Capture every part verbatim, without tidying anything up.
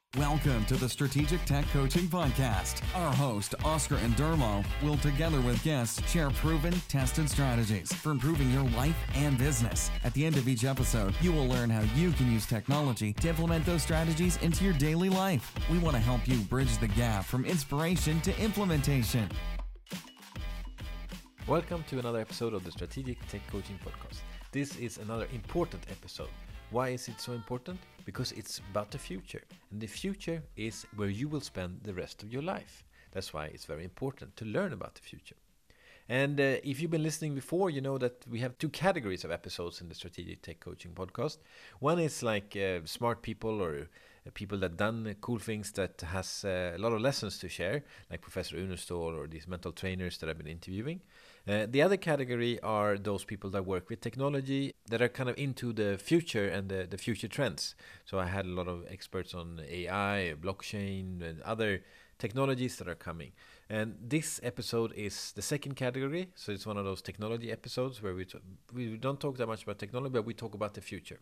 Welcome to the Strategic Tech Coaching Podcast. Our host, Oscar Andermo, will together with guests share proven, tested strategies for improving your life and business. At the end of each episode, you will learn how you can use technology to implement those strategies into your daily life. We want to help you bridge the gap from inspiration to implementation. Welcome to another episode of the Strategic Tech Coaching Podcast. This is another important episode. Why is it so important? Because it's about the future. And the future is where you will spend the rest of your life. That's why it's very important to learn about the future. And uh, if you've been listening before, you know that we have two categories of episodes in the Strategic Tech Coaching Podcast. One is like uh, smart people or uh, people that done uh, cool things that has uh, a lot of lessons to share, like Professor Unestål or these mental trainers that I've been interviewing. Uh, the other category are those people that work with technology that are kind of into the future and the, the future trends. So I had a lot of experts on A I, blockchain, and other technologies that are coming. And this episode is the second category. So it's one of those technology episodes where we t- we don't talk that much about technology, but we talk about the future.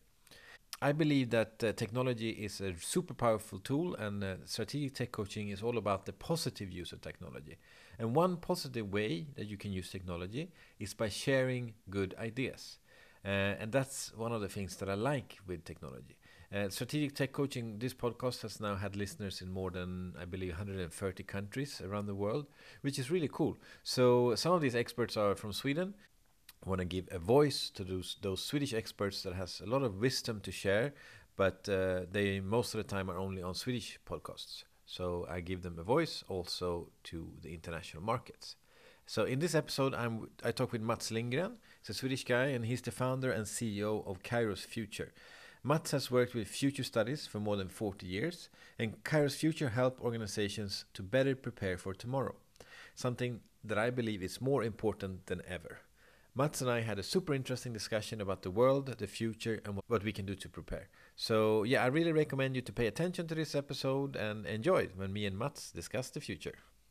I believe that uh, technology is a super powerful tool, and uh, strategic tech coaching is all about the positive use of technology. And one positive way that you can use technology is by sharing good ideas. Uh, and that's one of the things that I like with technology. Uh, strategic tech coaching, this podcast has now had listeners in more than, I believe, one hundred thirty countries around the world, which is really cool. So some of these experts are from Sweden. I want to give a voice to those those Swedish experts that has a lot of wisdom to share, but uh, they most of the time are only on Swedish podcasts. So I give them a voice also to the international markets. So in this episode, I'm, I talk with Mats Lindgren. He's a Swedish guy, and he's the founder and C E O of Kairos Future. Mats has worked with future studies for more than forty years, and Kairos Future help organizations to better prepare for tomorrow, something that I believe is more important than ever. Mats and I had a super interesting discussion about the world, the future, and what we can do to prepare. So yeah, I really recommend you to pay attention to this episode and enjoy it when me and Mats discuss the future.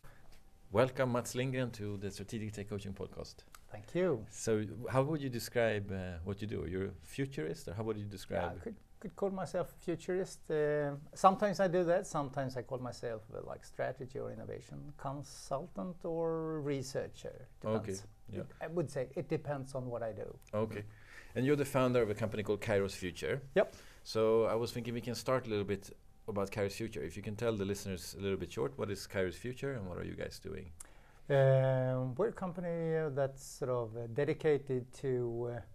Welcome, Mats Lindgren, to the Strategic Tech Coaching Podcast. Thank you. So how would you describe uh, what you do? You're a futurist, or how would you describe Yeah, I could, could call myself a futurist. Uh, sometimes I do that. Sometimes I call myself uh, like strategy or innovation consultant or researcher. Depends. Okay. Yeah. It, I would say it depends on what I do. Okay. And you're the founder of a company called Kairos Future. Yep. So I was thinking we can start a little bit about Kairos Future. If you can tell the listeners a little bit short, what is Kairos Future and what are you guys doing? Um, we're a company uh, that's sort of uh, dedicated to uh,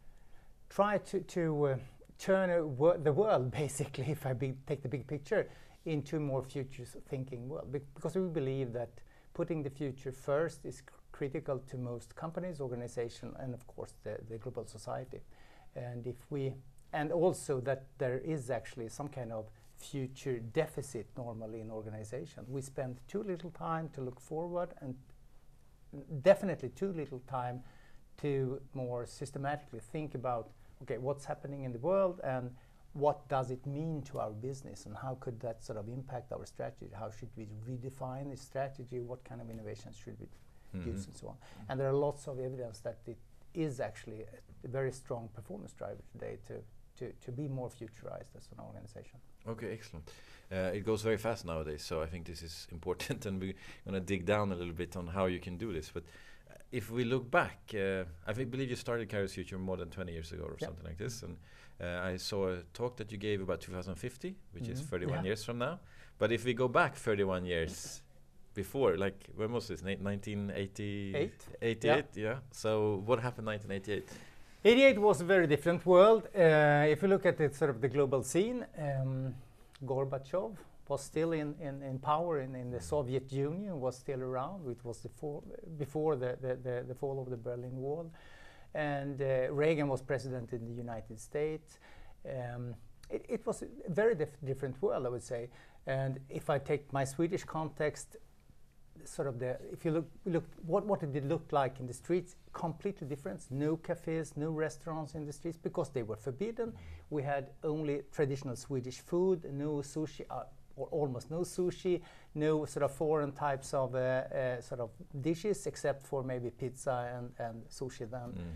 try to, to uh, turn a wor- the world, basically, if I be, take the big picture, into a more future-thinking world. Be- because we believe that putting the future first is cr- critical to most companies, organizations, and of course the, the global society. And if we, and also that there is actually some kind of future deficit normally in organization. We spend too little time to look forward, and definitely too little time to more systematically think about, okay, what's happening in the world and what does it mean to our business, and how could that sort of impact our strategy? How should we redefine the strategy? What kind of innovations should we mm-hmm. use, and so on? Mm-hmm. And there are lots of evidence that it is actually a very strong performance driver today to To, to be more futurized as an organization. Okay, excellent. Uh, it goes very fast nowadays, so I think this is important, and we're going to dig down a little bit on how you can do this. But uh, if we look back, uh, I think, believe you started Kairos Future more than twenty years ago or yep. something like this, and uh, I saw a talk that you gave about two thousand fifty, which mm-hmm. is thirty-one yeah. years from now. But if we go back thirty-one years before, like, when was this, nineteen eighty-eight? eighty-eight, yeah. yeah. So what happened in nineteen eighty-eight? eighty-eight was a very different world. Uh, if you look at it, sort of the global scene, um, Gorbachev was still in, in, in power in, in the Soviet Union, was still around. It was the fall, before the, the, the, the fall of the Berlin Wall. And uh, Reagan was president in the United States. Um, it, it was a very dif- different world, I would say. And if I take my Swedish context, sort of the, if you look, look what, what did it look like in the streets? Completely different. No cafes, no restaurants in the streets because they were forbidden. We had only traditional Swedish food, no sushi, uh, or almost no sushi, no sort of foreign types of uh, uh, sort of dishes except for maybe pizza and, and sushi then.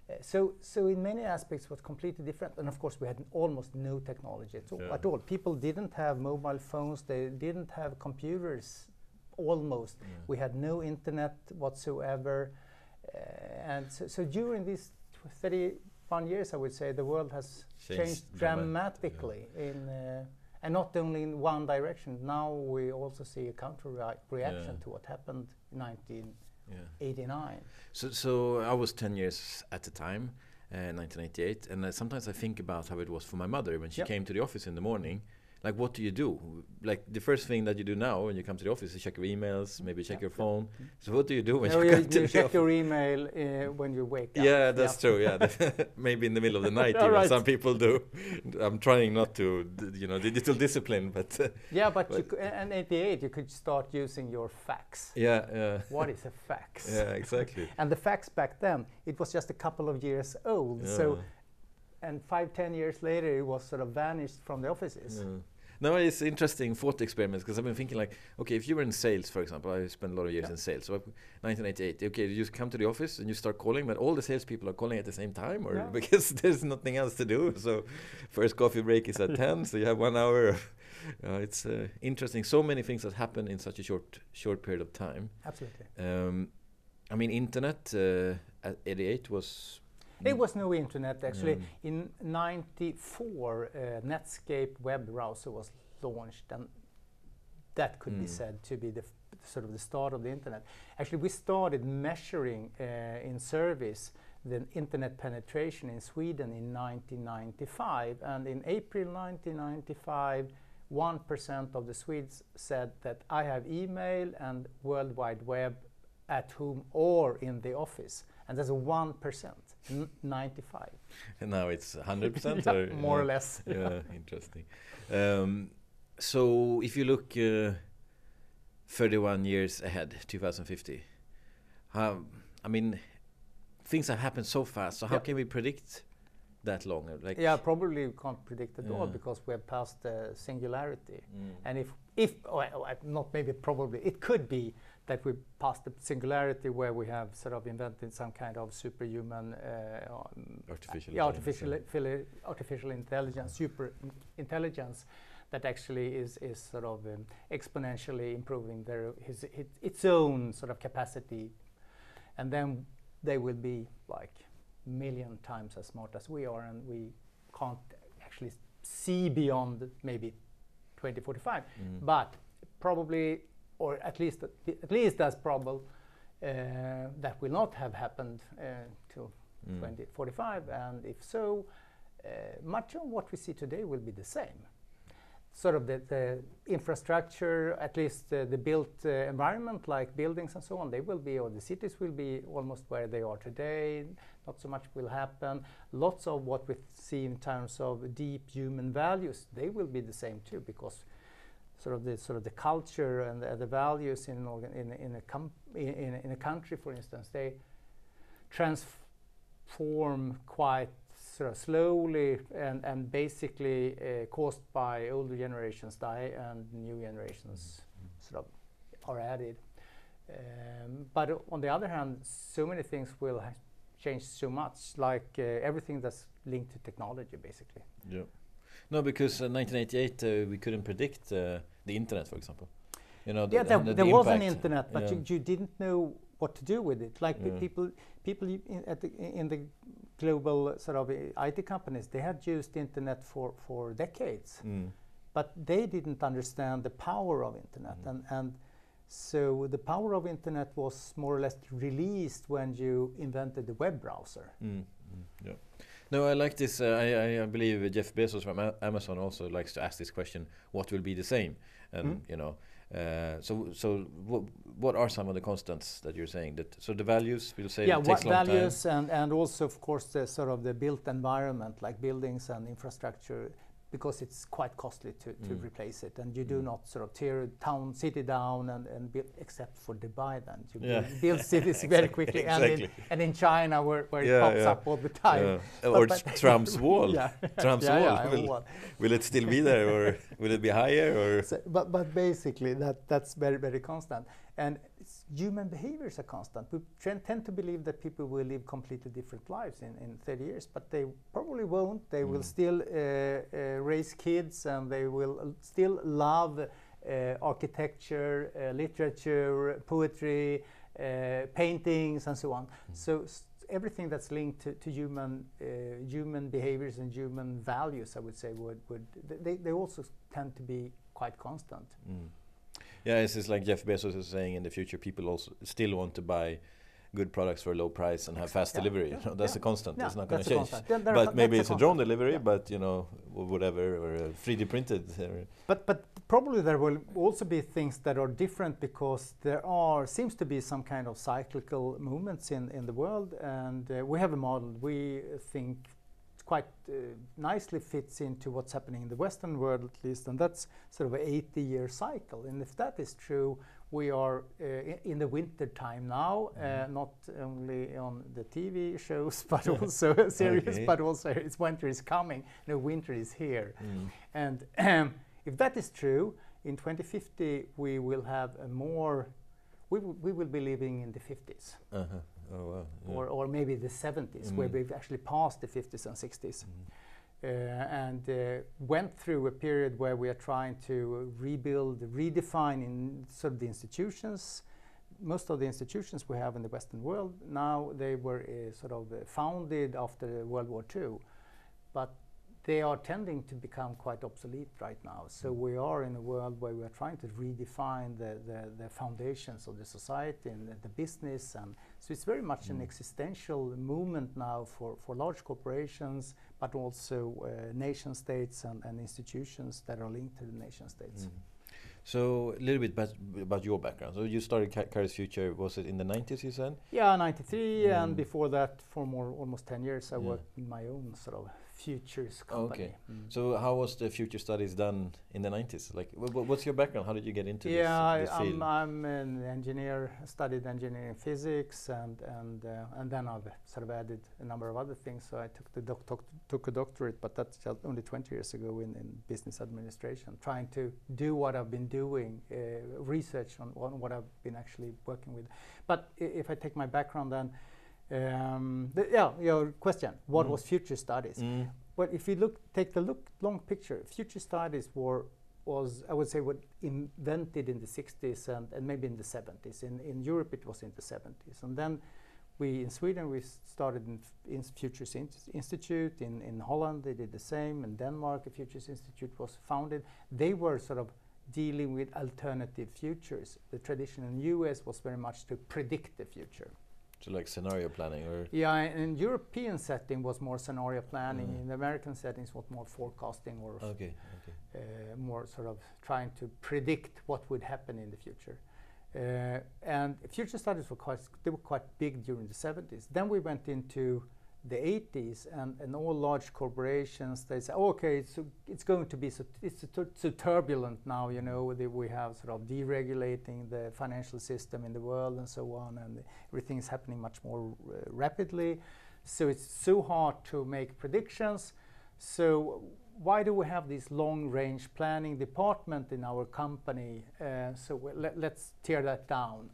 Uh, so, so in many aspects, it was completely different. And of course, we had almost no technology at all. Yeah. At all. People didn't have mobile phones. They didn't have computers. Almost. Yeah. We had no internet whatsoever. Uh, and so, so during these thirty-one years, I would say the world has Changed changed drama- dramatically in. Uh, And not only in one direction. Now we also see a counter rea- reaction Yeah. to what happened in nineteen eighty-nine. Yeah. So, so I was ten years at the time, uh, nineteen eighty-eight, and uh, sometimes I think about how it was for my mother when she Yep. came to the office in the morning. Like, what do you do? Like, the first thing that you do now when you come to the office is check your emails, maybe check Yeah. your phone. So what do you do when No, you you, come to you the check office? your email uh, when you wake up. Yeah, that's true. Yeah, maybe in the middle of the night, All even right. some people do. I'm trying not to, d- you know, digital discipline, but uh, Yeah, but, But- you cou- in eighty-eight you could start using your fax. yeah, yeah, What is a fax? yeah, exactly. And the fax back then, it was just a couple of years old. Yeah. So, and five, ten years later, it was sort of vanished from the offices. Yeah. No, it's interesting thought experiments because I've been thinking like, okay, if you were in sales, for example, I spent a lot of years Yeah. in sales. So nineteen eighty-eight, okay, you just come to the office and you start calling, but all the salespeople are calling at the same time, or Yeah. because there's nothing else to do. So first coffee break is at ten, so you have one hour. Of, uh, it's uh, interesting. So many things that happen in such a short short period of time. Absolutely. Um, I mean, internet uh, at eighty-eight was. There was no internet actually. Mm. In ninety-four, uh, Netscape web browser was launched, and that could be Mm. said to be the f- sort of the start of the internet. Actually, we started measuring uh, in service the internet penetration in Sweden in nineteen ninety-five, and in April nineteen ninety-five, one percent of the Swedes said that I have email and World Wide Web at home or in the office, and that's one percent, n- ninety-five. And now it's one hundred percent? Yeah, or, more or yeah. less. Yeah, interesting. Um, so if you look uh, thirty-one years ahead, two thousand fifty, how, I mean, things have happened so fast, so how Yeah. can we predict that long? Like, Yeah, probably we can't predict at all Yeah. because we have passed the singularity. Mm. And if, if oh, oh, uh, not maybe, probably, it could be that we passed the singularity where we have sort of invented some kind of superhuman, uh, um, Artificial yeah, intelligence, artificial, yeah. fili- artificial intelligence, super in- intelligence, that actually is is sort of um, exponentially improving their his, his its own sort of capacity, and then they will be like million times as smart as we are, and we can't actually see beyond maybe twenty forty-five, Mm. but probably, or at least at least as probable, uh, that will not have happened uh, till Mm. twenty forty-five, and if so, uh, much of what we see today will be the same. Sort of the, the infrastructure, at least uh, the built uh, environment, like buildings and so on, they will be, or the cities will be almost where they are today. Not so much will happen. Lots of what we see in terms of deep human values, they will be the same too, because sort of the sort of the culture and the, the values in an organ, in, in a com in, in a country, for instance, they transform quite sort of slowly and, and basically uh, caused by older generations die and new generations sort of are added. Um, but o- on the other hand, so many things will ha change so much, like uh, everything that's linked to technology, basically. Yeah. No, because uh, nineteen eighty-eight uh, we couldn't predict uh, the internet, for example. You know, the, Yeah, there, the, the there was an impact, internet, but yeah. you, you didn't know what to do with it. Like the Yeah. people, people i- in, at the, in the global uh, sort of uh, I T companies, they had used internet for, for decades, Mm. but they didn't understand the power of internet, Mhm. and and so the power of internet was more or less released when you invented the web browser. Mm, mm, yeah. No, I like this. Uh, I, I I believe Jeff Bezos from A- Amazon also likes to ask this question: what will be the same? And Mm. you know, uh, so so what what are some of the constants that you're saying? That so the values will say Yeah, it what takes long values and and also of course the sort of the built environment, like buildings and infrastructure, because it's quite costly to, to Mm. replace it, and you do Mm. not sort of tear a town city down and, and build, except for Dubai, then you Yeah. build, build cities very Exactly, quickly, and, in, exactly. and in China where, where Yeah, it pops yeah. up all the time. Yeah. But- or but- Trump's wall. Yeah. Trump's Yeah, wall. yeah, will, wall. will it still be there, or will it be higher? Or So, but but basically that that's very very constant, And it's human behaviors are constant. We trend, tend to believe that people will live completely different lives in, in thirty years, but they probably won't. They mm. will still uh, uh, raise kids, and they will still love uh, architecture, uh, literature, poetry, uh, paintings, and so on. Mm. So everything that's linked to, to human uh, human behaviors and human values, I would say, would, would they, they also tend to be quite constant. Mm. Yeah, it's just like Jeff Bezos is saying, in the future people also still want to buy good products for a low price and have fast yeah, delivery. Yeah, you know, that's yeah. a constant. Yeah, it's not going to change. There, there but maybe it's a, a drone delivery, yeah. but you know, whatever, or uh, three D printed. Uh, but but probably there will also be things that are different, because there are seems to be some kind of cyclical movements in in the world, and uh, we have a model we think quite uh, nicely fits into what's happening in the Western world, at least, and that's sort of an eighty year cycle. And if that is true, we are uh, in the winter time now, mm. uh, not only on the T V shows, but also series, okay. but also it's winter is coming. No, winter is here. Mm. And um, if that is true, in twenty fifty we will have a more, we, w we will be living in the fifties. Uh-huh. Oh, wow. Yeah. Or, or maybe the seventies, mm. where we've actually passed the fifties and sixties. Mm. Uh, and uh, went through a period where we are trying to rebuild, redefine in sort of the institutions. Most of the institutions we have in the Western world now, they were uh, sort of uh, founded after World War Two, but they are tending to become quite obsolete right now. So mm. we are in a world where we are trying to redefine the, the, the foundations of the society and the, the business. And so it's very much mm. an existential movement now for, for large corporations, but also uh, nation states and, and institutions that are linked to the nation states. Mm. So a little bit about, about your background. So you started Kairos Future, was it in the nineties, you said? Yeah, ninety-three, mm. and before that, for more almost ten years, I yeah. worked in my own sort of futures company. Okay. Mm. So how was the future studies done in the nineties? Like, wh what's your background? How did you get into yeah, this, this I, field? I'm, I'm an engineer, studied engineering physics, and and uh, and then I've sort of added a number of other things. So I took the doc doc took a doctorate, but that's just only twenty years ago in, in business administration, trying to do what I've been doing, uh, research on, on what I've been actually working with. But I if I take my background then, Um, the, yeah, your question, what mm. was future studies? Mm. Well, if you look, take the look long picture, future studies were, was, I would say, what invented in the sixties and, and maybe in the seventies. In, in Europe, it was in the seventies. And then we, in Sweden, we started in, in Futures Institute. In, in Holland, they did the same. In Denmark, a Futures Institute was founded. They were sort of dealing with alternative futures. The tradition in the U S was very much to predict the future. So like scenario planning, or yeah, in European setting was more scenario planning. Mm. In the American settings was more forecasting, or okay, okay. Uh, more sort of trying to predict what would happen in the future. Uh, and future studies were quite they were quite big during the seventies. Then we went into the eighties, and, and all large corporations, they say, oh, okay, it's, it's going to be so, it's so, so turbulent now, you know, that we have sort of deregulating the financial system in the world and so on, and everything is happening much more uh, rapidly. So it's so hard to make predictions. So why do we have this long-range planning department in our company? Uh, so we, let, let's tear that down.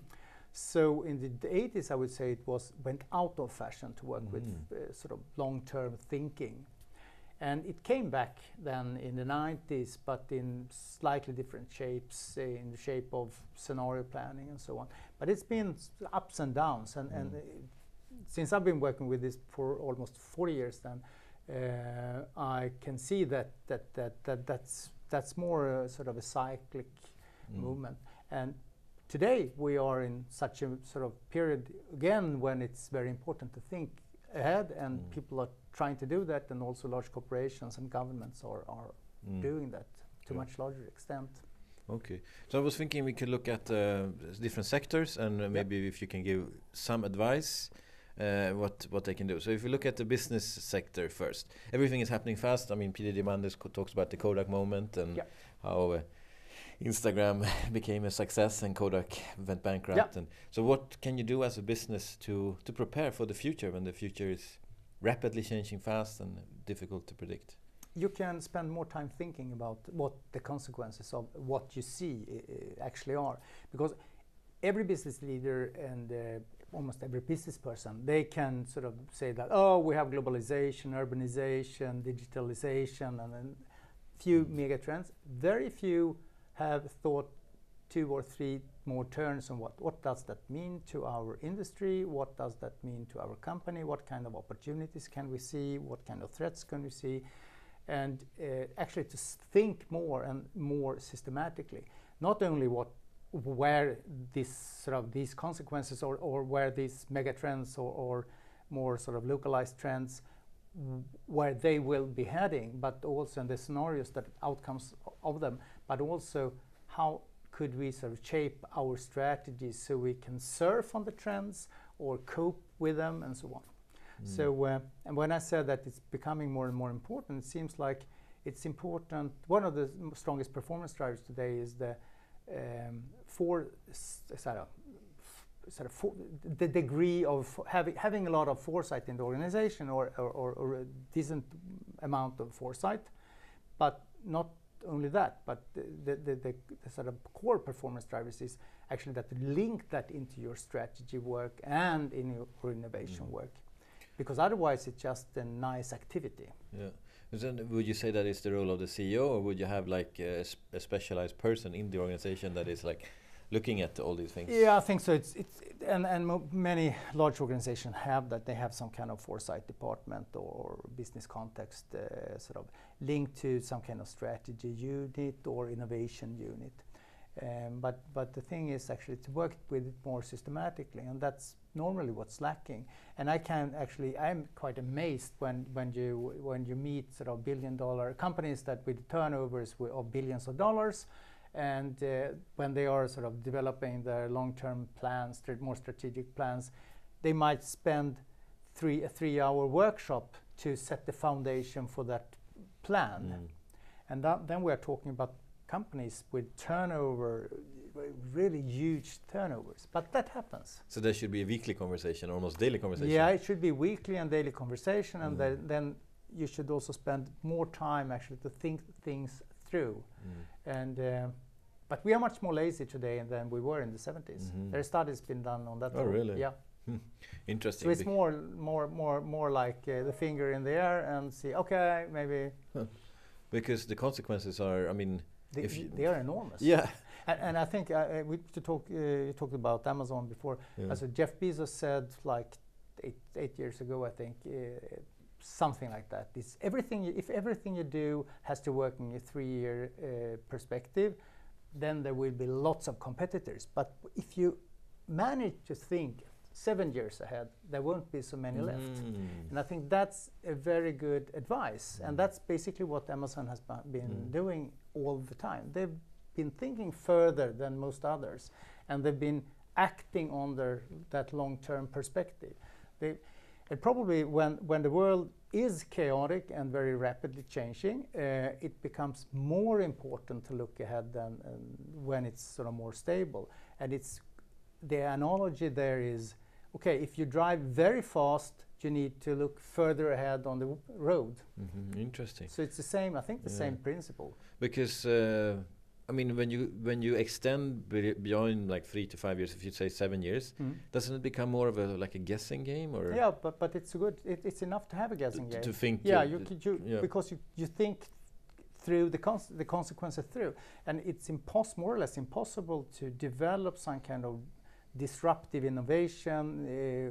So in the, the eighties, I would say it was went out of fashion to work mm-hmm. with uh, sort of long-term thinking. And it came back then in the nineties, but in slightly different shapes, uh, in the shape of scenario planning and so on. But it's been ups and downs. And, mm. and uh, since I've been working with this for almost forty years then, uh, I can see that, that, that, that that's, that's more a, sort of a cyclic mm. movement. And today we are in such a sort of period again when it's very important to think ahead, and mm. people are trying to do that, and also large corporations and governments are, are mm. doing that to a yeah. much larger extent. Okay, so I was thinking we could look at uh, different sectors, and uh, maybe yep. if you can give some advice uh, what what they can do. So if you look at the business sector first, everything is happening fast. I mean, Peter Diamandis talks about the Kodak moment and yep. how uh, Instagram became a success and Kodak went bankrupt. Yeah. And so what can you do as a business to, to prepare for the future when the future is rapidly changing fast and difficult to predict? You can spend more time thinking about what the consequences of what you see uh, actually are. Because every business leader and uh, almost every business person, they can sort of say that, oh, we have globalization, urbanization, digitalization, and a few Mm. mega trends. Very few have thought two or three more turns on what, what does that mean to our industry, what does that mean to our company, what kind of opportunities can we see, what kind of threats can we see, and uh, actually to s- think more and more systematically, not only what where this sort of these consequences or, or where these mega trends or, or more sort of localized trends w- where they will be heading, but also in the scenarios that outcomes o- of them, but also how could we sort of shape our strategies so we can surf on the trends or cope with them and so on. Mm. So, uh, and when I said that it's becoming more and more important, it seems like it's important. One of the m- strongest performance drivers today is the um, for s- sort of, f- sort of for the degree of f- having having a lot of foresight in the organization, or, or, or, or a decent amount of foresight, but not only that, but the, the, the, the, the sort of core performance drivers is actually that link that into your strategy work and in your innovation Mm. work, because otherwise it's just a nice activity. Yeah. And then would you say that is the role of the C E O, or would you have like a, s- a specialized person in the organization that is like looking at all these things? Yeah, I think so. It's it's and and mo- many large organizations have that. They have some kind of foresight department or business context uh, sort of linked to some kind of strategy unit or innovation unit. Um, but but the thing is actually to work with it more systematically, and that's normally what's lacking. And I can actually I'm quite amazed when when you when you meet sort of billion dollar companies that with turnovers wi- of billions of dollars. And uh, when they are sort of developing their long-term plans, str- more strategic plans, they might spend three a three-hour workshop to set the foundation for that plan. Mm. And that, then we are talking about companies with turnover, uh, really huge turnovers. But that happens. So there should be a weekly conversation, almost daily conversation. Yeah, it should be weekly and daily conversation, and Mm. then, then you should also spend more time actually to think things through. Mm. And uh, but we are much more lazy today than we were in the seventies. Mhm. There are studies been done on that. Oh, level. really? Yeah. Interesting. So it's Be- more, more, more, more like uh, the finger in the air and see. Okay, maybe because the consequences are, I mean, they, If you- they are enormous. yeah. And, and I think uh, uh, we to talk. Uh, you talked about Amazon before. Yeah. As Jeff Bezos said, like eight, eight years ago, I think. Uh, something like that. It's everything. You, if everything you do has to work in a three-year uh, perspective, then there will be lots of competitors. But if you manage to think seven years ahead, there won't be so many left. Mm. And I think that's a very good advice. Mm. And that's basically what Amazon has ba- been Mm. doing all the time. They've been thinking further than most others, and they've been acting on their that long-term perspective. They, and probably when, when the world is chaotic and very rapidly changing, uh, it becomes more important to look ahead than um, when it's sort of more stable. And it's the analogy there is, okay, if you drive very fast, you need to look further ahead on the w- road. Mhm. Interesting. So it's the same, I think, the Yeah. same principle. Because uh, I mean, when you when you extend be- beyond like three to five years, if you say seven years, doesn't it become more of a like a guessing game, or Yeah, but but it's a good. It, it's enough to have a guessing to, game. to think? Yeah, uh, you, th- c- you yeah. because you, you think through the cons- the consequences through, and it's impos- more or less impossible to develop some kind of disruptive innovation, uh,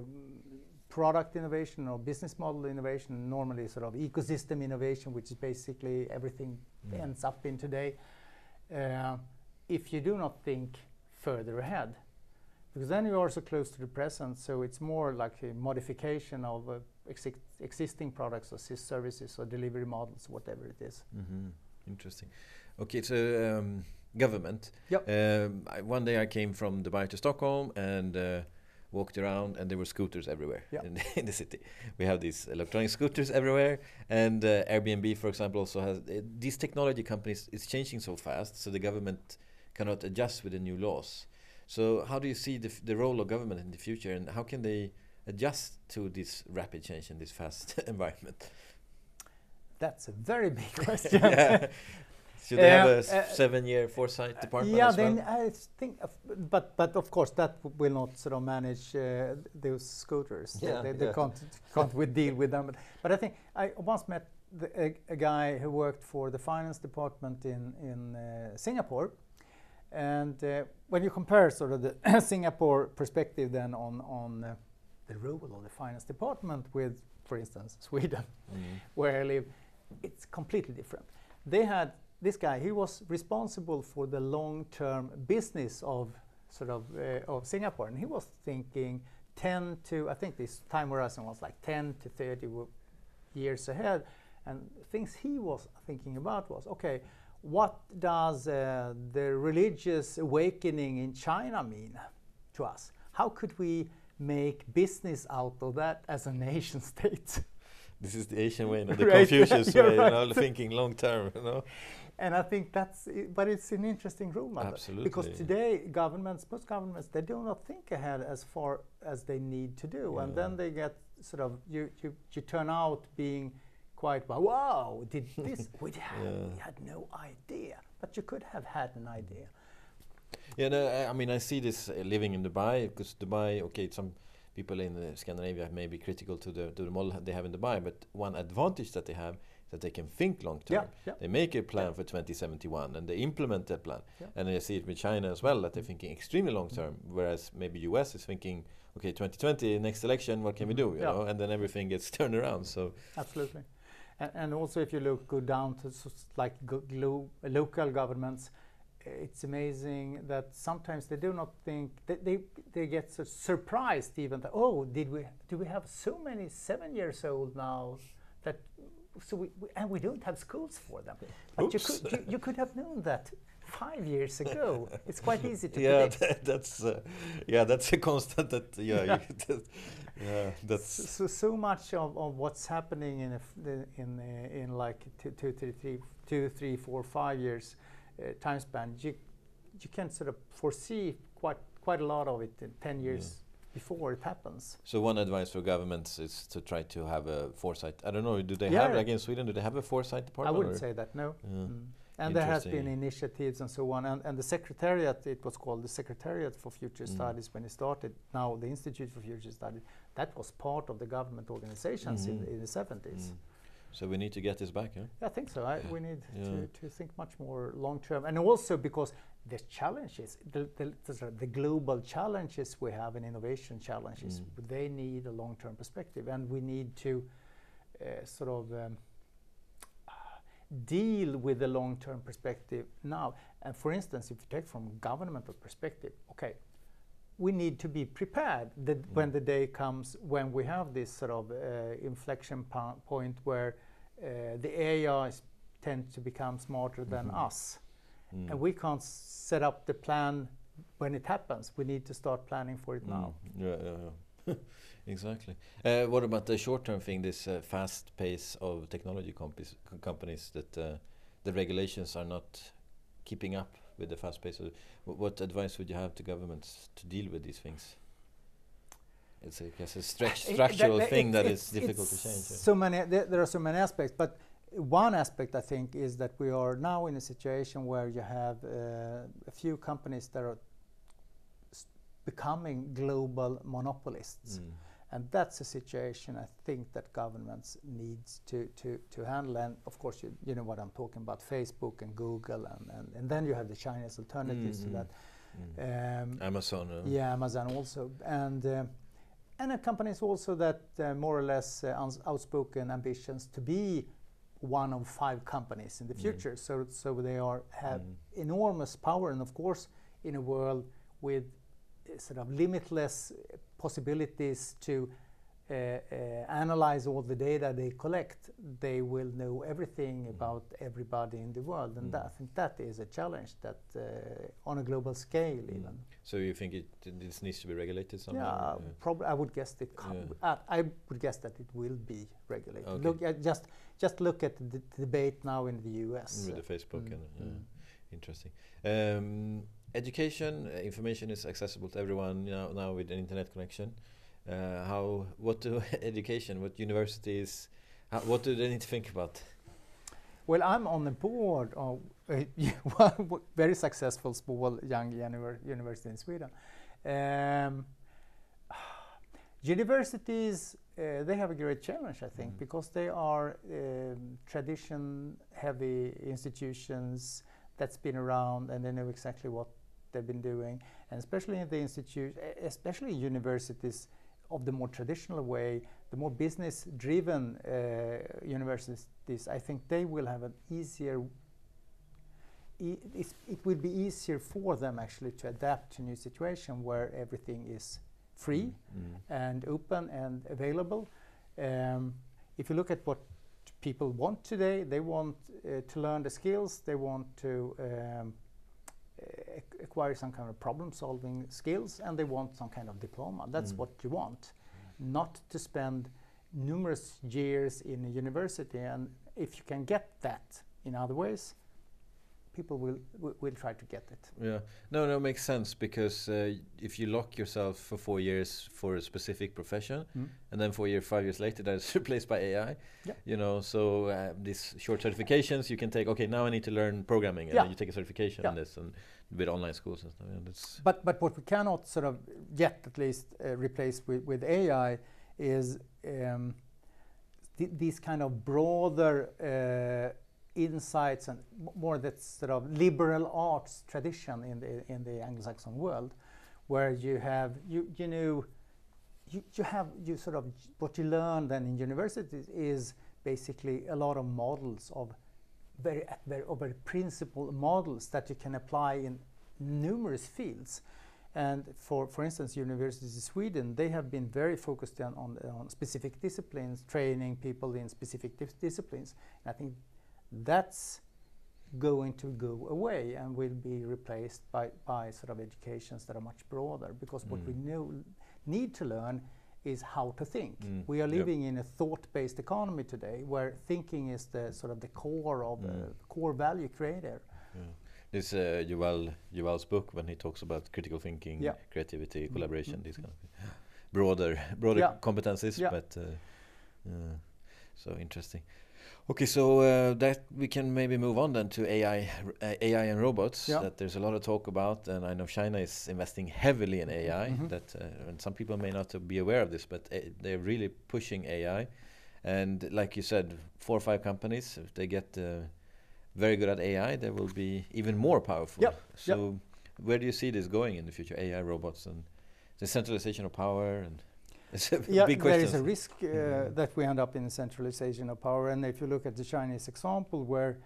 product innovation or business model innovation. Normally, sort of ecosystem innovation, which is basically everything Mm. ends up in today. Uh, if you do not think further ahead, because then you are so close to the present, so it's more like a modification of uh, exi- existing products or sys- services or delivery models, whatever it is. Mhm. Interesting. Okay, so um, government. Yep. Um, I, one day I came from Dubai to Stockholm and uh, walked around, and there were scooters everywhere Yep. in, the, in the city. We have these electronic scooters everywhere, and uh, Airbnb, for example, also has uh, these technology companies. It's changing so fast, so the government cannot adjust with the new laws. So, how do you see the, f- the role of government in the future, and how can they adjust to this rapid change in this fast environment? That's a very big question. Yeah. Should they have Uh, a s- uh, seven-year foresight department Yeah, as well? then I think, of, but but of course that w- will not sort of manage uh, those scooters. They- Yeah, they, they yeah. can't can't we deal with them. But, but I think I once met the, a, a guy who worked for the finance department in in uh, Singapore, and uh, when you compare sort of the Singapore perspective then on on uh, the role of the finance department with, for instance, Sweden, Mm. where I live, it's completely different. They had this guy, he was responsible for the long-term business of sort of uh, of Singapore, and he was thinking ten to, I think this time horizon was like ten to thirty w- years ahead, and things he was thinking about was, okay, what does uh, the religious awakening in China mean to us? How could we make business out of that as a nation state? This is the Asian way, not the Right. Confucius You're way, you know, right. thinking long term, you know. And I think that's, i- but it's an interesting rule model. Absolutely. Because today governments, most governments, they do not think ahead as far as they need to do. And Yeah. then they get sort of, you, you, you turn out being quite, well, wow, did this, we, had, Yeah. we had no idea. But you could have had an idea. Yeah, no, I, I mean, I see this uh, living in Dubai, because Dubai, okay, some people in uh, Scandinavia may be critical to the to the model they have in Dubai, but one advantage that they have is that they can think long term. Yeah, yeah. They make a plan for twenty seventy-one and they implement that plan. Yeah. And I see it with China as well, that they're thinking extremely long term, whereas maybe U S is thinking, okay, twenty twenty, next election, what can we do? You Yeah. know, and then everything gets turned around. So Absolutely. And, and also if you look, go down to s- s- like go, glo- local governments, it's amazing that sometimes they do not think, they, they, they get so surprised even that, oh, did we, do we have so many seven years old now that, so we, we and we don't have schools for them. But you Oops. could, you, you could have known that five years ago. It's quite easy to yeah, predict. that, that's uh, yeah, that's a constant. That yeah, Yeah. You, that, yeah, that's So, so much of, of what's happening in a f- the- in uh, in like two, two, three, three, two, three, four, five years uh, time span, you you can sort of foresee quite quite a lot of it in ten years before it happens. So one advice for governments is to try to have a foresight. I don't know. Do they Yeah. have, like in Sweden? Do they have a foresight I department? wouldn't or- say that, no. Yeah. Mm. And there has been Interesting. initiatives and so on. And, and the Secretariat, it was called the Secretariat for Future Mm. Studies when it started. Now the Institute for Future Studies, that was part of the government organizations in, Mhm. in the seventies. Mm. So we need to get this back, huh? I think so. I, we need Yeah. to, to think much more long term, and also because the challenges, the, the, the, sort of the global challenges we have and innovation challenges, Mm. they need a long term perspective, and we need to uh, sort of um, deal with the long term perspective now. And for instance, if you take from governmental perspective, okay, we need to be prepared that Mm. when the day comes when we have this sort of uh, inflection po- point where uh, the A Is tend to become smarter than Mhm. us, Mm. and we can't set up the plan when it happens. We need to start planning for it now. Mm. Yeah, yeah, yeah. Exactly. Uh, what about the short-term thing? This uh, fast pace of technology companies, companies that uh, the regulations are not keeping up with the fast pace. Of, wh- what advice would you have to governments to deal with these things? It's a, it's a stretch, It- structural that- thing it's- that it's- is difficult it's to change. yeah. So many, there, there are so many aspects, but one aspect I think is that we are now in a situation where you have uh, a few companies that are s- becoming global monopolists, Mm. and that's a situation I think that governments needs to to, to handle. And of course, you, you know what I'm talking about: Facebook and Google, and, and, and then you have the Chinese alternatives Mm, to that. mm. Um, Amazon. Uh, yeah, Amazon also, and uh, and uh, companies also that uh, more or less uh, uns- outspoken ambitions to be one of five companies in the Mm. future. So so they are have Mm. enormous power, and of course, in a world with uh, sort of limitless uh, possibilities to uh, uh, analyze all the data they collect, they will know everything Mm. about everybody in the world, and Mm. that, I think that is a challenge that uh, on a global scale Mm. even. So you think it this needs to be regulated somehow? Yeah, or, uh, probably. I would guess it. Com- uh, I would guess that it will be regulated. Okay. Look at just just look at the d- debate now in the U S. with the Facebook Mm, and uh, mm. interesting. Um, education, uh, information is accessible to everyone now, now with an internet connection. Uh, how? What do education? What universities? How, what do they need to think about? Well, I'm on the board of a one very successful small young univer- university in Sweden. Um, universities, uh, they have a great challenge, I think, Mm. because they are um, tradition-heavy institutions that's been around, and they know exactly what they've been doing. And especially in the institute, especially universities of the more traditional way, the more business-driven uh, universities, I think they will have an easier. E it's, it will be easier for them actually to adapt to a new situation where everything is free Mm. and open and available. Um, if you look at what people want today, they want uh, to learn the skills, they want to um, ac- acquire some kind of problem-solving skills, and they want some kind of diploma. That's Mm. what you want, not to spend numerous years in a university. And if you can get that in other ways, people will will, will try to get it. Yeah, no, no, makes sense, because uh, if you lock yourself for four years for a specific profession, Mm. and then four years, five years later, that's replaced by A I. Yeah. You know, so uh, these short certifications, you can take. Okay, now I need to learn programming, and Yeah. then you take a certification Yeah. in this, and with online schools and stuff. And it's But but what we cannot sort of yet at least uh, replace with, with A I is um, th these kind of broader uh, insights and m- more that sort of liberal arts tradition in the in the Anglo-Saxon world, where you have you you know you, you have you sort of what you learn then in universities is basically a lot of models of very very of very principal models that you can apply in numerous fields. And for for instance, universities in Sweden, they have been very focused on on, on specific disciplines, training people in specific dis disciplines. And I think that's going to go away and will be replaced by, by sort of educations that are much broader, because what Mm. we know, need to learn is how to think. Mm. We are Yep. living in a thought-based economy today, where thinking is the sort of the core of the Mm. core value creator. yeah. This uh, Yuval Yuval's book, when he talks about critical thinking, Yeah. creativity, Mm, collaboration, mm, these kind of broader broader Yeah. competencies, Yeah. but uh, uh, so interesting. Okay, so uh, that we can maybe move on then to A I, r- uh, A I and robots. Yeah. That there's a lot of talk about, and I know China is investing heavily in A I. Mhm. That uh, and some people may not be aware of this, but uh, they're really pushing A I. And like you said, four or five companies, if they get uh, very good at A I, they will be even more powerful. Yep, So where do you see this going in the future? A I, robots, and the centralization of power, and it's a Yeah, big there question. is a risk uh, Mhm. that we end up in centralization of power. And if you look at the Chinese example, where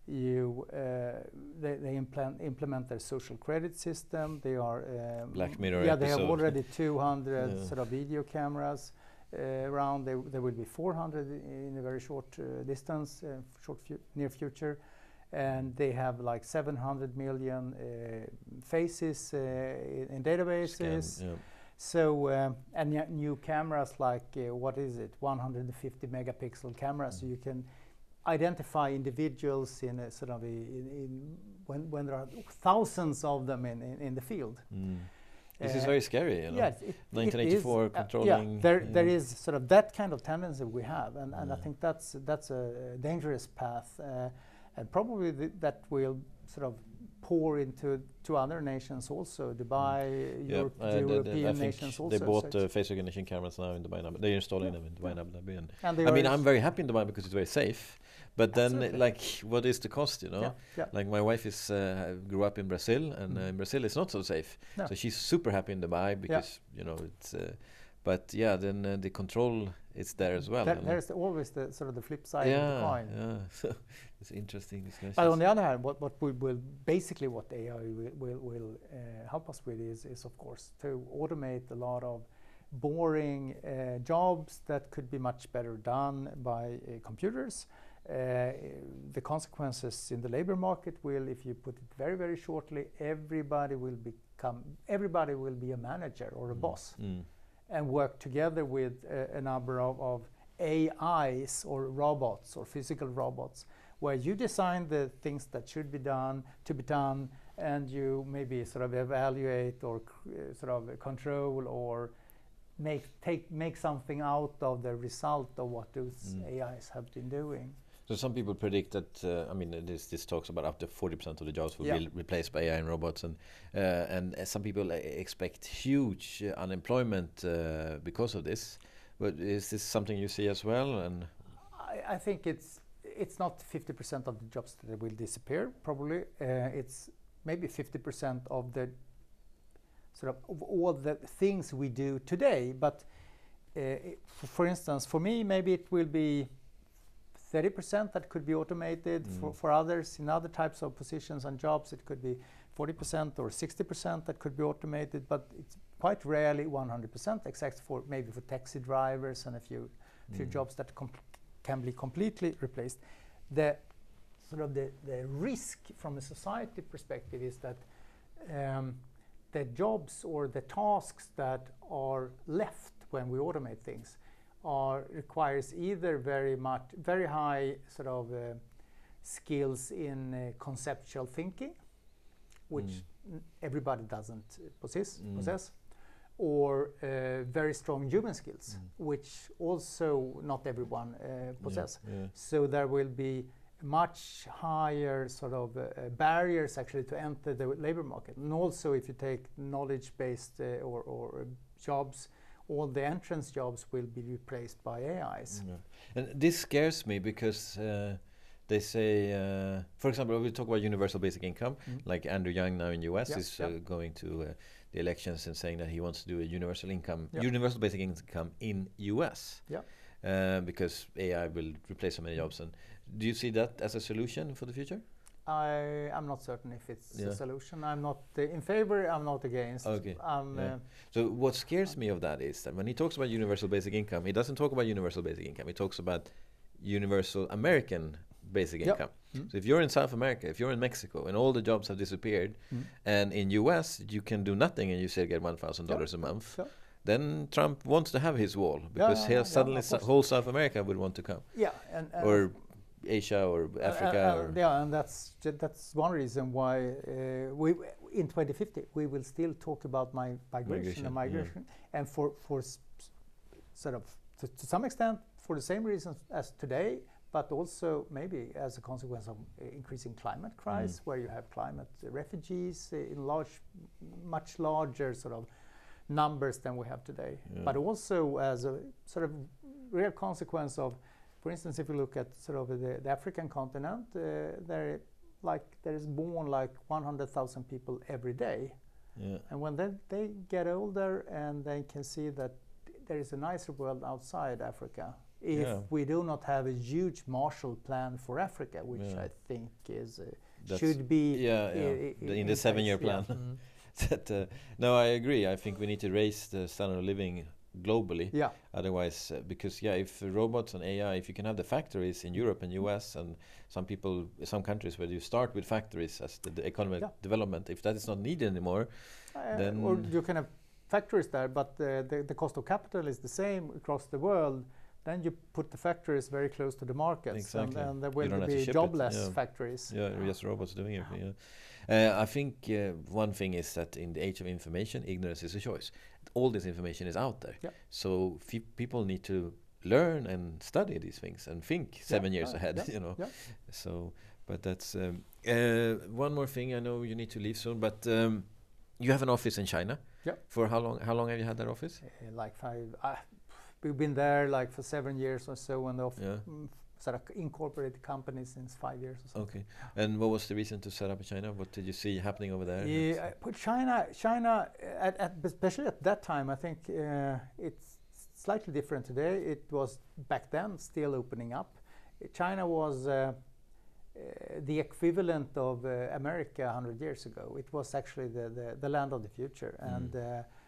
you uh, they, they implement implement their social credit system, they are um, Black Mirror Yeah, they have episode. already two hundred Yeah. sort of video cameras uh, around. There, there will be four hundred i- in a very short uh, distance, uh, short fu near future. And they have like seven hundred million uh, faces uh, in, in databases. Scan, yeah. So um, and y- new cameras like uh, what is it, one hundred fifty megapixel camera, so you can identify individuals in a sort of a, in, in when when there are thousands of them in in, in the field. Mm. This is Uh, very scary, you know. Yes, it, nineteen it is, eighty-four uh, controlling, yeah, there you there know. is sort of that kind of tendency we have, and, and I Yeah. think that's that's a dangerous path, uh, and probably th that will sort of pour into to other nations also. Dubai, Yeah, Europe, uh, the- the- European I think nations also. they so bought it's- uh, face recognition cameras now in Dubai. and Abu- They're installing Yeah, them in Dubai and Abu Dhabi. And and they I mean, are I'm very happy in Dubai because it's very safe. But then, uh, Absolutely. like, what is the cost? You know, Yeah, yeah. like my wife is uh, grew up in Brazil, and uh, Mm. in Brazil it's not so safe. No. So she's super happy in Dubai because you know it's. Uh, but yeah, then uh, the control is there as well. There, you know. there's always the sort of the flip side yeah, of the coin. yeah. So it's interesting discussions. But on the other hand, what, what we will basically what A I will, will, will uh, help us with is, is of course to automate a lot of boring uh, jobs that could be much better done by uh, computers. Uh, the consequences in the labor market will, if you put it very very shortly, everybody will become everybody will be a manager or a Mm, boss, mm, and work together with uh, a number of, of A Is or robots or physical robots, where you design the things that should be done to be done, and you maybe sort of evaluate or c- uh, sort of control or make take make something out of the result of what those Mm. A Is have been doing. So some people predict that. Uh, I mean, this this talks about up to forty percent of the jobs will Yeah. be replaced by A I and robots, and uh, and uh, some people uh, expect huge uh, unemployment uh, because of this. But is this something you see as well? And I, I think it's it's not fifty percent of the jobs that will disappear. Probably uh, it's maybe fifty percent of the sort of, of all the things we do today. But uh, it- f- for instance, for me, maybe it will be thirty percent that could be automated. Mm. For, for others, in other types of positions and jobs, it could be forty percent or sixty percent that could be automated. But it's quite rarely one hundred percent, except for maybe for taxi drivers and a few few Mm. jobs that com- can be completely replaced. The sort of the, the risk from a society perspective is that um, the jobs or the tasks that are left when we automate things are requires either very much very high sort of uh, skills in uh, conceptual thinking, which Mm. n- everybody doesn't uh, possess, Mm. possess or uh, very strong human skills, Mm. which also not everyone uh, possess. Yeah, yeah. So there will be much higher sort of uh, uh, barriers actually to enter the labor market. And also if you take knowledge-based uh, or, or uh, jobs, all the entrance jobs will be replaced by A Is. Yeah. And this scares me because uh, they say, uh, for example, we talk about universal basic income, Mm. like Andrew Young now in U S Yeah, is yeah. uh, going to uh, the elections and saying that he wants to do a universal income, Yeah. universal basic income in U S. Yeah. Uh, because A I will replace so many jobs. And do you see that as a solution for the future? I am not certain if it's Yeah. a solution. I'm not uh, in favor, I'm not against. Okay, Um, yeah. uh, So what scares me of that is that when he talks about universal basic income, he doesn't talk about universal basic income. He talks about universal American basic Yep. income. Mm. So if you're in South America, if you're in Mexico, and all the jobs have disappeared, Mm. and in U S you can do nothing and you still get one thousand dollars a month, Yeah. then Trump wants to have his wall because yeah, he'll yeah, suddenly of so- course. whole South America would want to come, yeah, and, and or Asia or Uh, Africa. uh, or yeah, and that's ju- that's one reason why uh, we in twenty fifty we will still talk about my migration, Migration, and yeah. migration, and for for s- s- sort of to, to some extent for the same reasons as today, but also maybe as a consequence of uh, increasing climate crisis, where you have climate refugees uh, in large, much larger sort of numbers than we have today, Yeah. but also as a sort of real consequence of. For instance, if you look at sort of the, the African continent, uh, there, like there is born like one hundred thousand people every day, yeah. and when they, they get older and they can see that there is a nicer world outside Africa, if Yeah. we do not have a huge Marshall Plan for Africa, which Yeah. I think is uh, That's- should be yeah, yeah. i- i- The- in the seven-year place, yeah. plan. Mm. that, uh, no, I agree. I think we need to raise the standard of living globally. Yeah. Otherwise, uh, because yeah, if uh, robots and A I, if you can have the factories in Europe and U S and some people, some countries where you start with factories as the, the economic Yeah. development, if that is not needed anymore, Uh, Then- or you can have factories there, but uh, the, the cost of capital is the same across the world. Then you put the factories very close to the markets, Exactly. and, and there You will don't have to be ship it, jobless yeah. factories. yeah, just robots doing everything. Yeah. Uh, I think uh, one thing is that in the age of information, ignorance is a choice. All this information is out there, Yeah. so f- people need to learn and study these things and think seven years yeah, ahead. yeah, You know, yeah. so but that's um, uh, one more thing. I know you need to leave soon, but um, you have an office in China. Yeah. For how long? How long have you had that office? Uh, like five, uh, we've been there like for seven years or so, and of Yeah. mm, sort of incorporated company since five years or so. Okay. And what was the reason to set up in China? What did you see happening over there? Yeah, uh, but China, China, uh, at, at, especially at that time, I think uh, it's slightly different today. It was back then still opening up. Uh, China was uh, uh, the equivalent of uh, America a hundred years ago. It was actually the, the, the land of the future. Mm. And uh,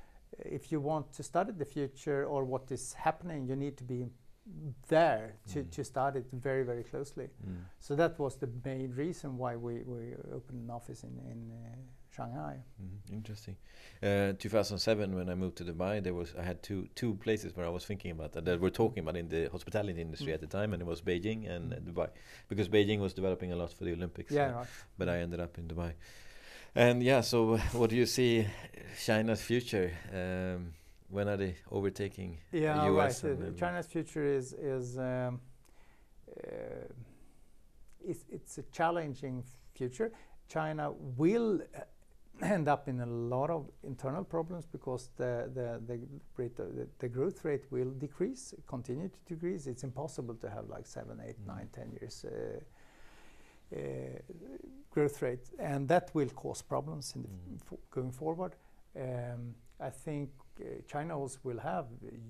if you want to study the future or what is happening, you need to be there to, Mm. to study it very, very closely. Mm. So that was the main reason why we, we opened an office in, in uh, Shanghai. Mhm, interesting. Uh, two thousand seven, when I moved to Dubai, there was I had two two places where I was thinking about that that we're talking about in the hospitality industry Mm. at the time, and it was Beijing and uh, Dubai, because Beijing was developing a lot for the Olympics. Yeah, uh, right. but I ended up in Dubai. And yeah, so uh, what do you see China's future? Um, when are they overtaking Yeah, U right. S? Uh, and, um, China's future is is um, uh, it's, it's a challenging future. China will end up in a lot of internal problems because the the the rate the, the growth rate will decrease, continue to decrease. It's impossible to have like seven, eight, mm. nine, ten years uh, uh, growth rate, and that will cause problems in the mm. f going forward. Um, I think uh, China also will have,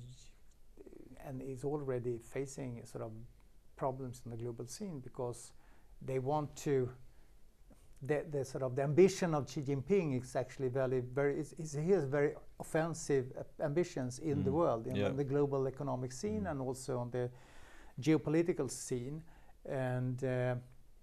uh, and is already facing sort of problems in the global scene because they want to. The, the sort of the ambition of Xi Jinping is actually very, very. Is, is he has very offensive uh, ambitions in mm. the world, in yeah. the global economic scene, mm. and also on the geopolitical scene, and uh, uh,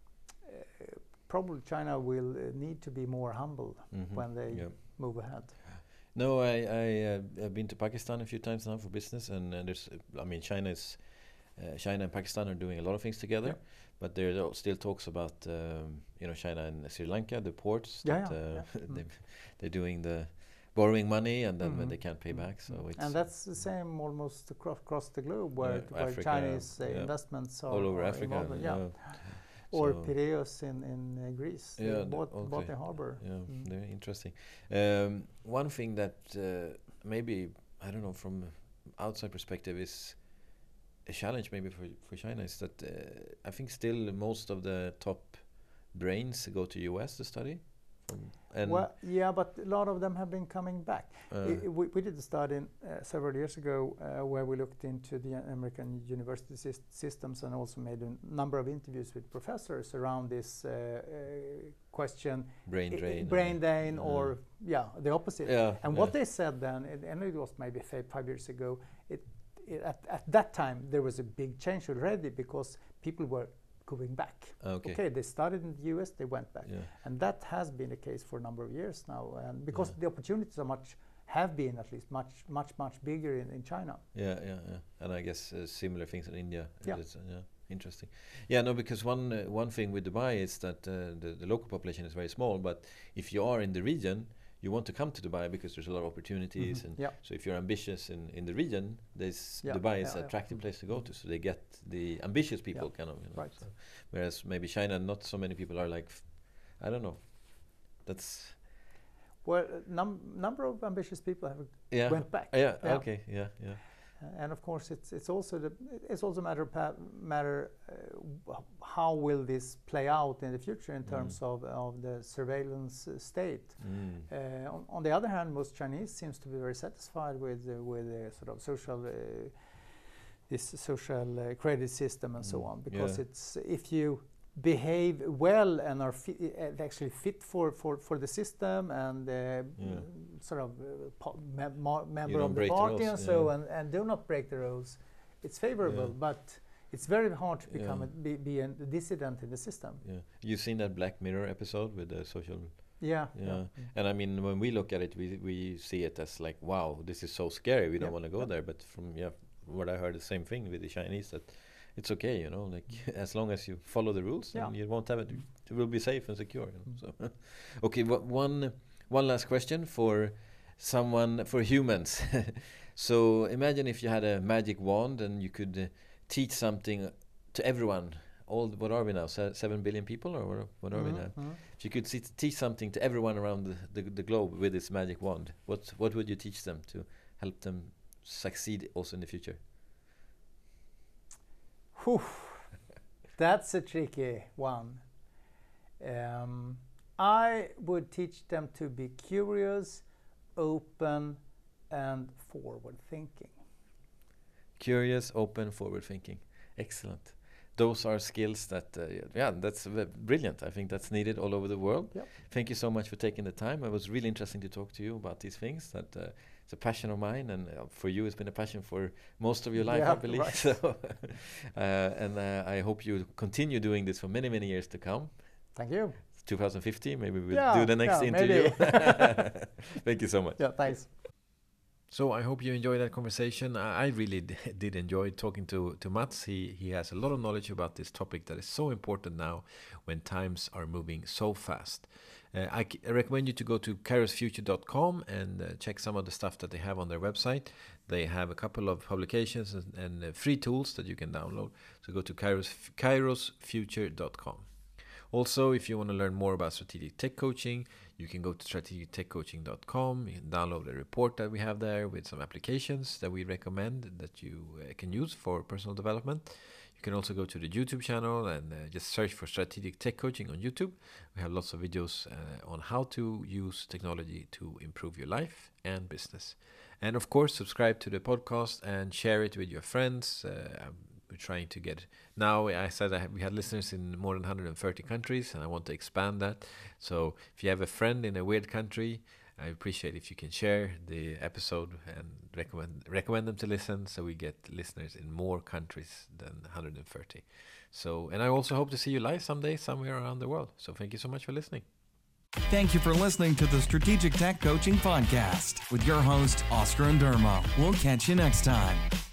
probably China will uh, need to be more humble mm-hmm. when they yeah. move ahead. No, I I uh, have been to Pakistan a few times now for business, and uh, there's, uh, I mean, China is. Uh, China and Pakistan are doing a lot of things together, yeah. but there are still talks about um, you know China and Sri Lanka, the ports. Yeah, that, yeah, uh, yeah. they, they're doing the borrowing money and then mm-hmm. when they can't pay mm-hmm. back. So it's and that's the same almost across, across the globe, where, yeah, where Africa, Chinese uh, yeah. investments are all over are Africa. involved, yeah. yeah. Or so Piraeus in in uh, Greece. Yeah, they bought, okay. bought the harbor. Yeah, mm. very interesting. Um, one thing that uh, maybe I don't know from outside perspective is. A challenge maybe for for China is that uh, I think still most of the top brains go to U S to study. From and well, yeah, but a lot of them have been coming back. Uh, I, we, we did a study uh, several years ago uh, where we looked into the American university syst systems and also made a number of interviews with professors around this uh, uh, question. Brain drain. Brain drain, uh, or yeah, the opposite. Yeah, and yeah. what they said then, it, and it was maybe five, five years ago. It It, at, at that time there was a big change already because people were going back. Okay. okay, they started in the U S, they went back, yeah. and that has been the case for a number of years now. And because yeah. the opportunities are much, have been at least much, much, much bigger in, in China. Yeah, yeah, yeah. And I guess uh, similar things in India. Yeah. It's, uh, yeah. Interesting. Yeah, no, because one uh, one thing with Dubai is that uh, the the local population is very small, but if you are in the region. You want to come to Dubai because there's a lot of opportunities, mm-hmm. and yeah. so if you're ambitious in, in the region, there's yeah. Dubai is yeah, an attractive yeah. place to go to. So they get the ambitious people, yeah. kind of, you know. Right. So whereas maybe China, not so many people are like, f I don't know. That's well, num number of ambitious people have yeah. went back. Yeah. yeah. Okay. Yeah. Yeah. Uh, and of course, it's it's also the it's also matter matter uh, how will this play out in the future in terms mm. of of the surveillance uh, state. Mm. Uh, on, on the other hand, most Chinese seems to be very satisfied with uh, with the sort of social uh, this social uh, credit system and mm. so on, because yeah. it's if you behave well and are fi uh, actually fit for, for, for the system and uh, yeah. sort of uh, mem member of the party the and so yeah. and, and do not break the rules, it's favorable. Yeah. But it's very hard to become yeah. a, be, be a dissident in the system. Yeah, you've seen that Black Mirror episode with the social. Yeah, yeah. yeah. And I mean, when we look at it, we we see it as like, wow, this is so scary. We don't yeah. want to go yeah. there. But from yeah, what I heard, the same thing with the Chinese, that it's okay, you know, like as long as you follow the rules, yeah. and you won't have it. It will be safe and secure. You know? So, okay, one one last question for someone for humans. So imagine if you had a magic wand and you could uh, teach something to everyone. All what are we now? Se seven billion people, or what, what are mm-hmm. we now? Mm-hmm. If you could teach something to everyone around the, the, the globe with this magic wand, what what would you teach them to help them succeed also in the future? Whew. That's a tricky one. Um, I would teach them to be curious, open, and forward-thinking. Curious, open, forward-thinking. Excellent. Those are skills that, uh, yeah, that's uh, brilliant. I think that's needed all over the world. Yep. Thank you so much for taking the time. It was really interesting to talk to you about these things. That uh, it's a passion of mine, and uh, for you, it's been a passion for most of your life, yeah, I believe. Right. So, uh, and uh, I hope you continue doing this for many, many years to come. Thank you. twenty fifty, maybe we'll yeah, do the next yeah, interview. Thank you so much. Yeah, thanks. So I hope you enjoyed that conversation. I, I really d did enjoy talking to, to Mats. He, he has a lot of knowledge about this topic that is so important now when times are moving so fast. Uh, I, c- I recommend you to go to kairos future dot com and uh, check some of the stuff that they have on their website. They have a couple of publications and, and uh, free tools that you can download. So go to kairos, kairos future dot com. Also, if you want to learn more about strategic tech coaching, you can go to strategic tech coaching dot com. You can download a report that we have there with some applications that we recommend that you uh, can use for personal development. You can also go to the YouTube channel and uh, just search for Strategic Tech Coaching on YouTube. We have lots of videos uh, on how to use technology to improve your life and business. And of course, subscribe to the podcast and share it with your friends. Uh, we're trying to get, now I said I have, we had listeners in more than one hundred thirty countries, and I want to expand that. So if you have a friend in a weird country, I appreciate if you can share the episode and recommend recommend them to listen, so we get listeners in more countries than one hundred thirty. So, and I also hope to see you live someday somewhere around the world. So thank you so much for listening. Thank you for listening to the Strategic Tech Coaching Podcast with your host, Oscar Andermo. We'll catch you next time.